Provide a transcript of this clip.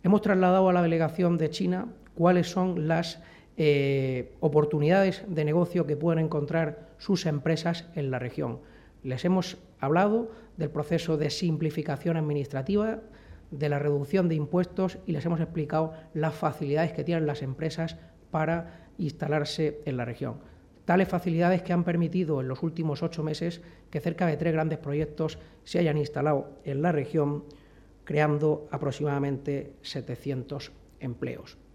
Hemos trasladado a la delegación de China cuáles son las oportunidades de negocio que pueden encontrar sus empresas en la región. Les hemos hablado del proceso de simplificación administrativa, de la reducción de impuestos y les hemos explicado las facilidades que tienen las empresas para instalarse en la región. Tales facilidades que han permitido en los últimos 8 meses que cerca de 3 grandes proyectos se hayan instalado en la región, creando aproximadamente 700 empleos.